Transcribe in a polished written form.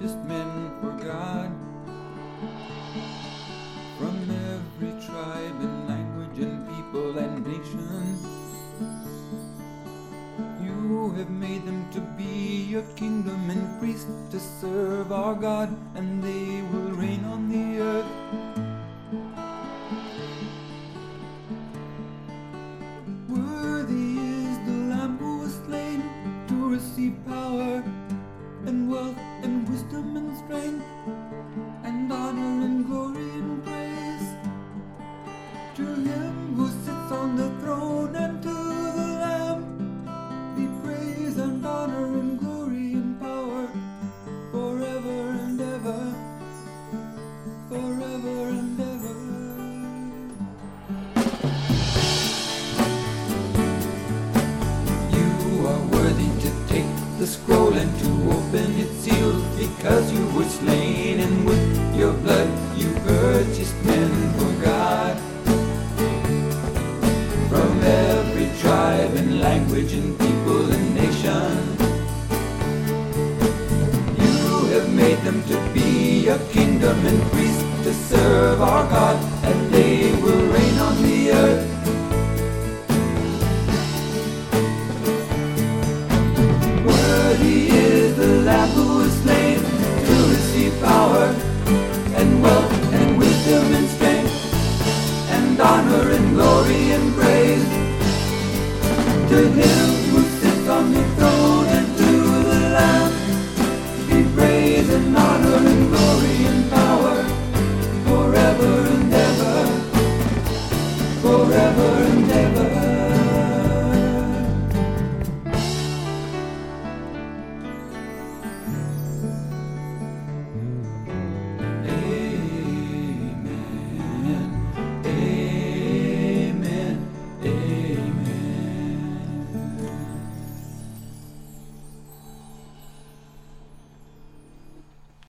purchased men for God from every tribe and language and people and nation. You have made them to be your kingdom and priests to serve our God, and they will reign on the earth. Worthy is the Lamb who was slain to receive power and wealth and wisdom and strength and honor and glory and praise. To him who sits on the throne and to the Lamb be praise and honor and glory and power forever and ever, forever and ever. You are worthy to take the scroll and to open its seals, because you were slain and with your blood you purchased men for God from every tribe and language and people and nation. You have made them to be a kingdom and priests to serve our God, and they